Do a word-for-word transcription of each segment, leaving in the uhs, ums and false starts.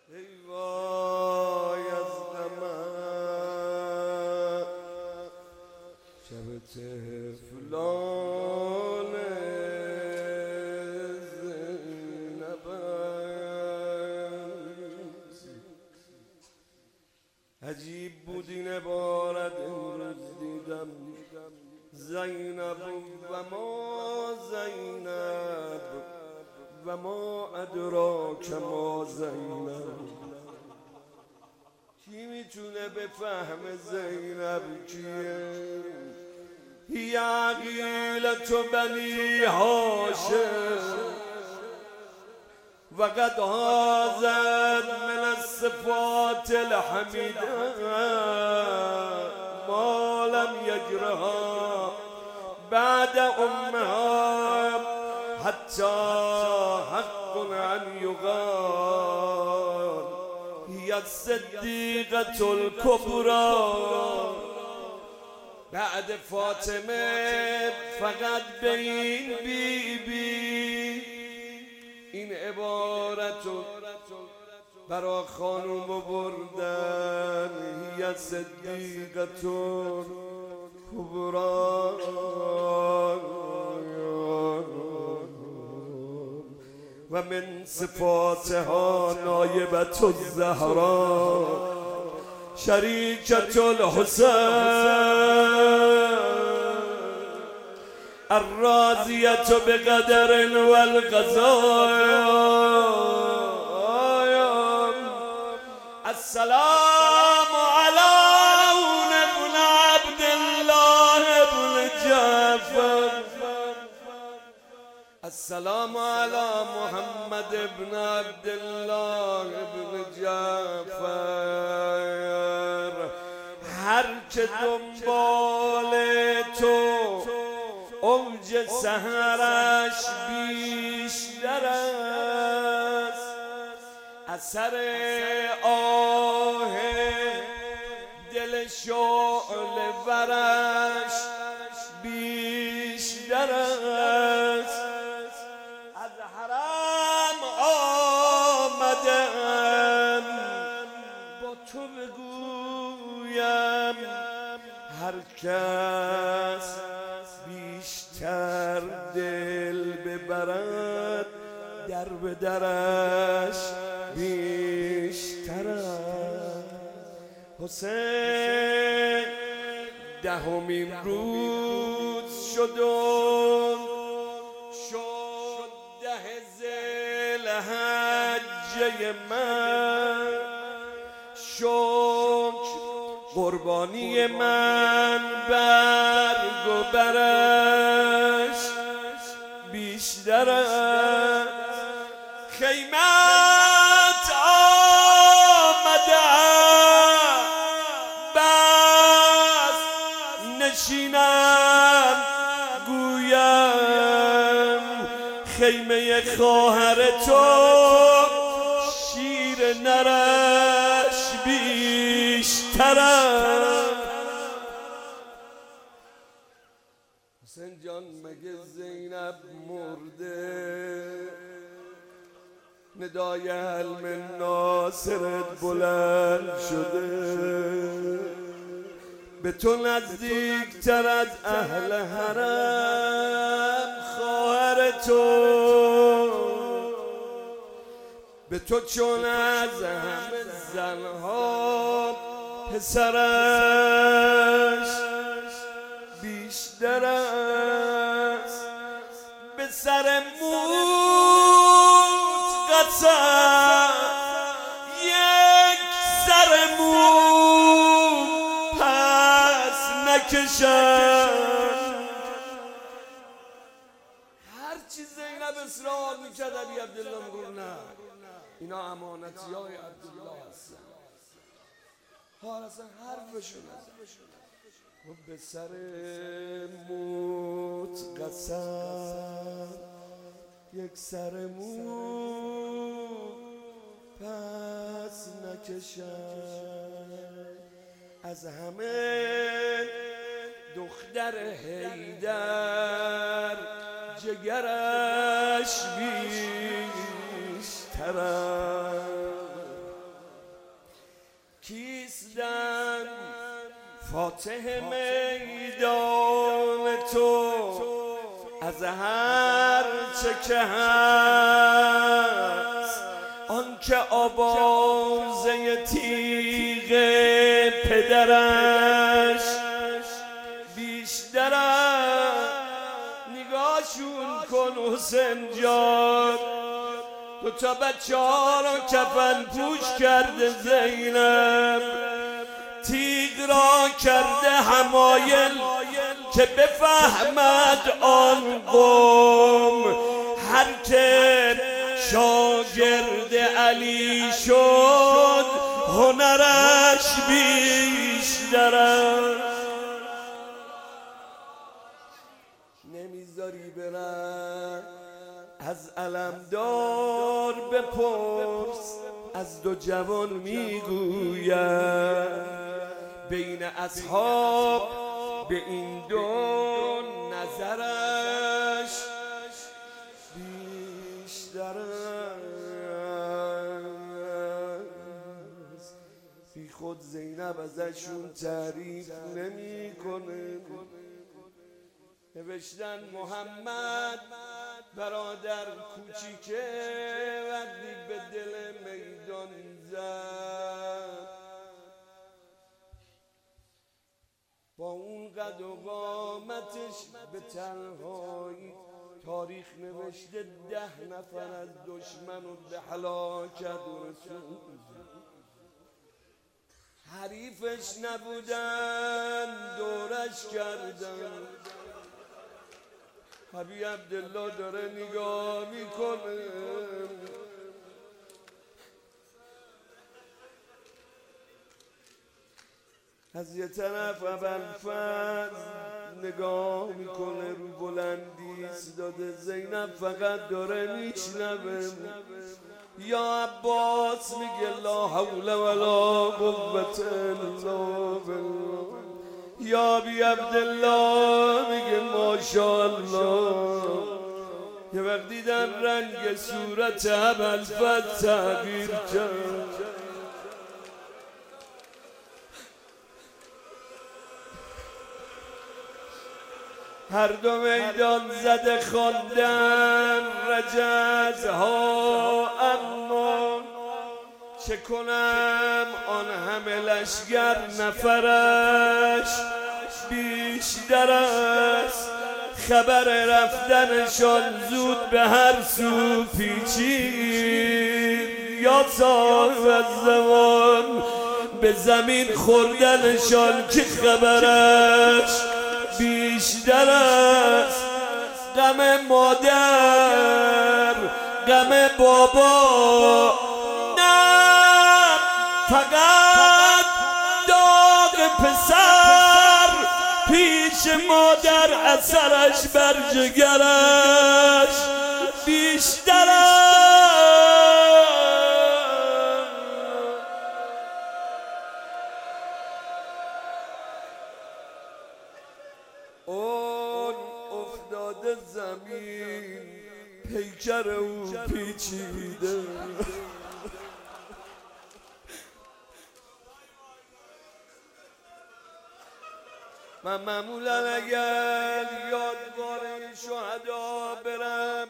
ای وای از غمم شب طفلان زینبم. عجیب بود این عبارت امروز دیدم زینب و ما زینب و ما ادراک ما زینب. کی میتونه بفهم زینب کیه؟ هی عقیلة بنی هاشم و قد هازت من الصفات الحمیده ما لم یجرها بعد امها حتی حق ان یقال هي الصدیقة الکبری. بعد فاطمه فقط به این بی بی این عبارتو برا خانوم بردن هی صدیقة کبری. و من صفاتها نایبة الزهراء شریکة الحسین الراضیة بقدر والقضاء. السلام على ابن عبد الله ابن جعفر. السلام على محمد ابن عبد الله ابن جعفر. هر که دنبال تو اوج سحرش بیشتر است، اثر آه دل شعله ورش بیشتر است. از حرم آمدم با تو بگویم هر کس بیشتر دل ببرد در به درش بیشتر است. حسین دهمین روز شد و شد ده ذوالحجه من. شکر قربانی من برگ و برش بیشتر است. خیمت آمدم بس نشینم گویم خیمه خواهر تو شیر نرش بیشتر است. حسین جان مگه زینب مرده؟ ندای علم ناصرت بلند شده، به تو نزدیکتر از اهل حرم خواهر تو، به تو چون از همه زنها پسرش بیشتر است. به سر موت قسم یک سر موت پس نکشم. هر چی زینب اصرار میکرد ابی عبدالله میگفت نه اینا امانتی های عبدالله هستن. حال اصلا حرفشون و به سر موت قسم یک سر موت پس نکشم. از همه دختر حیدر جگرش بیشتر است. کیستم فاتح میدان تو از هر چه که هست، آن که آوازه تیغ پدرش بیشتر نگاهشون کن حسین جان. دو تا بچه ها رو کفن پوش کرده زینب، تیغ را کرده حمایل که بفهمد آن قوم، هر که شاگرد علی شد هنرش بیشتر است. نمیذاری برن از علمدار بپرس، از دو جوان میگوید بین اصحاب به این دو نظرش بیشتر است. بی خود زینب ازشون تعریف نمی کنه. نوشتن محمد برادر کوچیکه وقتی به دل میدان زد، با اون قد و قامتش به تنهایی تاریخ نوشته ده نفر از دشمن رو به هلاکت رسوند. حریفش نبودن دورش کردن. حبیب عبدالله داره نگاه میکنه، از یه طرف ابوالفضل نگاه میکنه رو بلندی ایستاده، زینب فقط داره میشنوه. یا عباس میگه لا حول ولا قوة الا بالله. یا بی عبدالله میگه ماشاءالله. یه وقت دیدن رنگ صورت ابوالفضل تغییر کرد. هر دو میدان زده خواندن رجزها، اما چه کنم آن همه لشگر نفرش بیشتر است. خبر رفتنشان زود به هر سو پیچید، یا صاحب الزمان به زمین خوردنشان که خبرش بیشتر است. غم مادر غم بابا نه، فقط داغ پسر پیش مادر اثرش بر جگرش بیشتر است. اون افتاده زمین پیکر او پیچیده، من معمولا اگر یادگار شهدا برم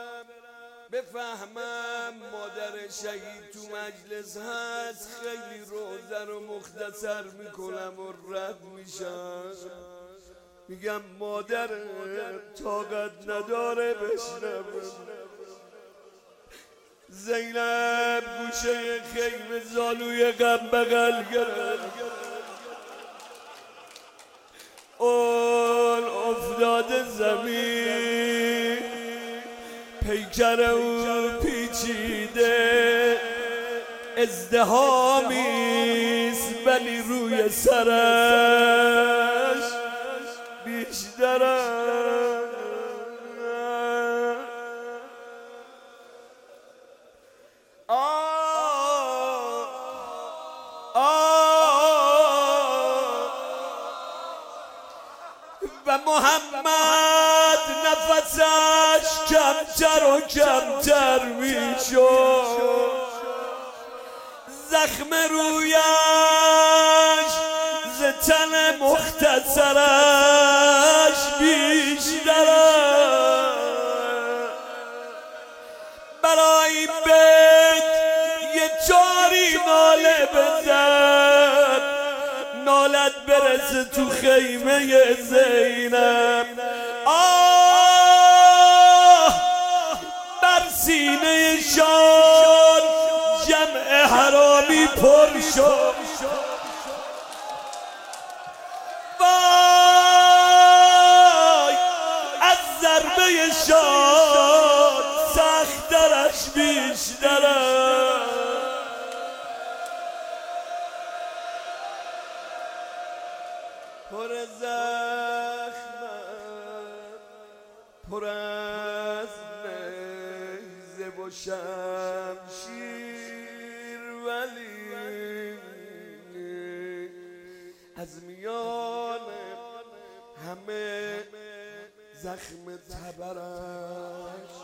بفهمم مادر شهید تو مجلس هست، خیلی روزه رو مختصر میکنم و رد میشم. میگم مادر طاقت نداره بشنوه. زینب گوشه خیمه زانوی غم بغل گرفت، اون افتاده زمین پیکر او پیچیده، ازدهامیست ولی روی سرش بیشتر است. آه آه و محمد نفسش کمتر و کمتر میشد، زخم رویم مختصرش بیشتره برای بیت یه چاری ناله بزن نالت برسه تو خیمه زینب آه بر سینه شان جمع حرامی پر شد وای از ضربه شان سخترش بیشتره پر زخم پر از نیزه و شمشیر ولی از میان همه زخم تبرش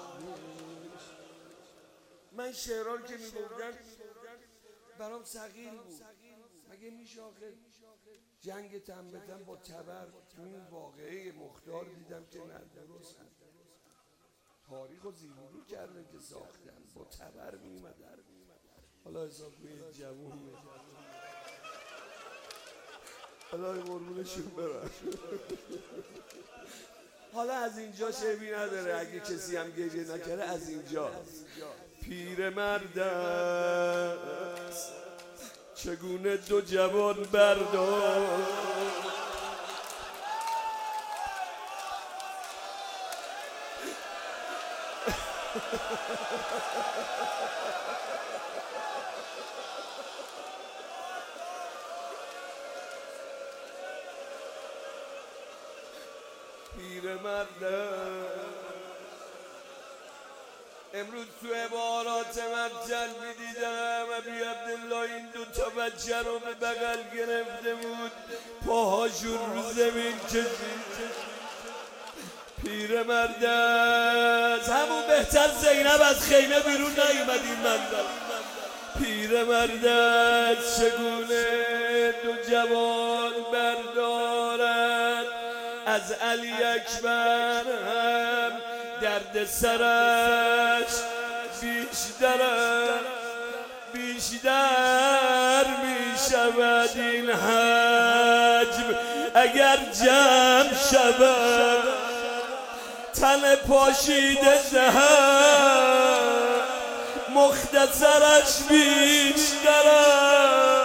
من شعرها که میگفتم برام ثقیل بود مگه میشه آخه جنگ تن به تن با تبر تو این واقعه مختار دیدم که نه درست تاریخ و زیرورو کردن که ساختن با تبر میمدن حالا حساب کنید جوون حالا قربونشون برن حالا از اینجا شبی نداره اگه کسی هم گریه نکره از اینجا پیر مرد است چگونه دو جوان بردار پیرمرد امروز تو عبارات مبجل میدیدم ابی عبدالله این دو تا بچه رو به بغل گرفته بود پاهاشون رو زمین کشید پیرمرد از همون بهتر زینب از خیمه بیرون نیومد این منظر پیرمرد از چگونه دو جوان بردارد از علی اکبر هم درد سرش بیشتر بیشتر می شود این حجم اگر جمع شود تن پاشیده زهر مختصرش بیشتر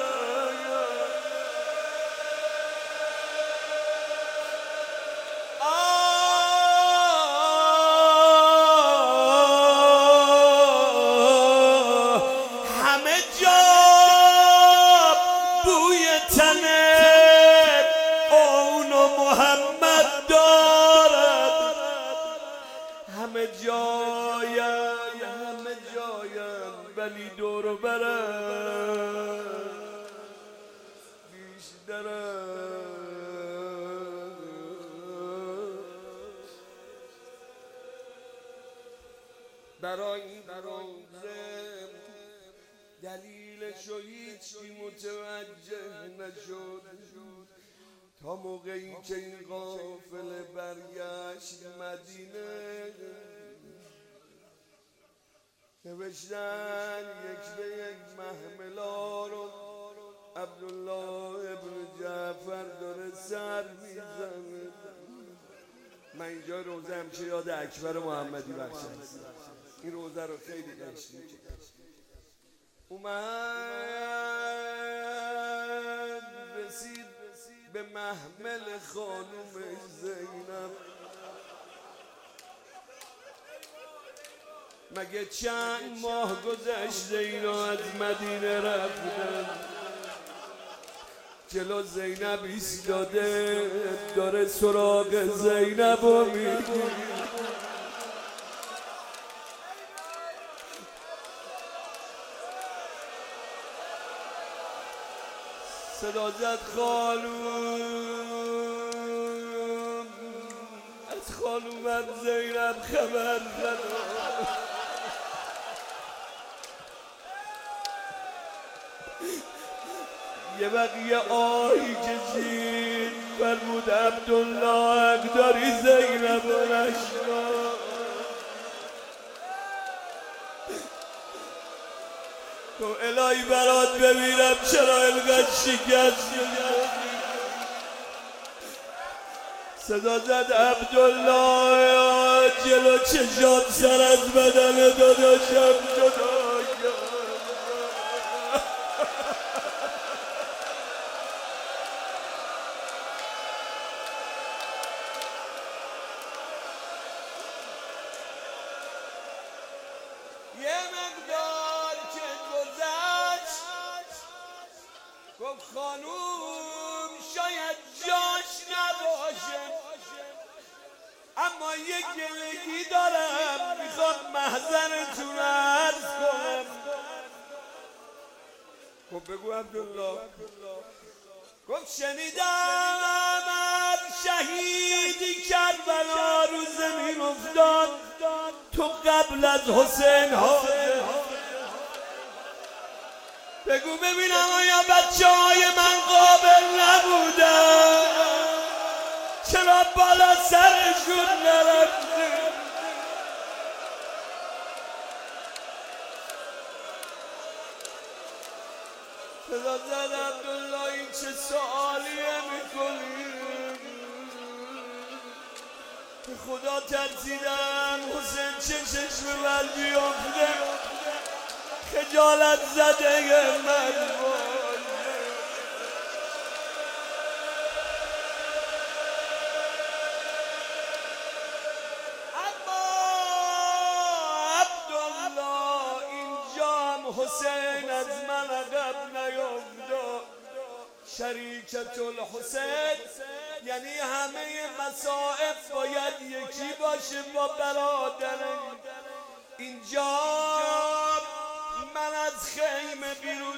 همه جایم همه جایم ولی دور و برم بیشترم برای این روزه دلیلشو هیچی متوجه نشد تا موقعی که این قافله برگشت مدینه نوشتن یک به یک محملا رو عبدالله ابن جعفر داره سر میزنه من اینجا روزه همچه یاد اکبر محمدی بخش هست این روزه رو خیلی عشق میکنم اومد رسید به محمل خانوم زینب مگه چند ماه گذشته اینا از مدینه رفتن جلو زینب ایستاده داره سراغ زینب و میگه صدا زد خانوم از خانومم زینب خبر ندارم یه بقیه آهی کشید فرمود عبدالله حق داری زینب و نشنا. تو الهی برات ببینم چرا اینقدر شکست صدا زد عبدالله جلو چشات سر از بدن داداشم جدا یه مقدار که گذشت گفت خانوم شاید جاش نباشه اما یک گلگی دارم میخوام محضرتون عرض کنم. گفت بگو عبدالله. گفت شنیدم شهیدی کربلا رو زمین افتاد تو قبل از حسین حاضر. بگو ببینم آیا بچه های من قابل نبودن چرا بالا سرشون نرفته. صدا زد عبدالله این چه سوالیه میکنی؟ به خدا ترسیدم حسین چه چشم بر بیافته خجالت زده من حسین از من عقب نیفتاد. شریکت الحسین یعنی همه مصائب باید یکی باشه با برادرم. اینجا من از خیمه بیرون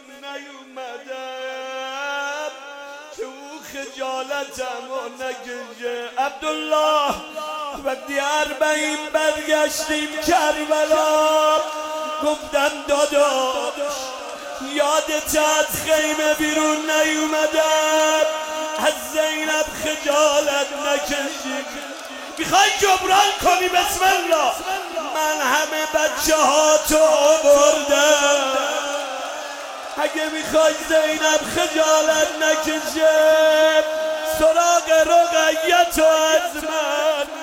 نیومدم که او خجالتم و نکشه. عبدالله وقتی اربعین برگشتیم کربلا گفتم داداش یادت از خیمه بیرون نیومدم از زینب خجالت نکشی. میخوای جبران کنی بسم الله من همه بچه ها تو بردم اگه میخوای زینب خجالت نکشه سراغ رقیت از من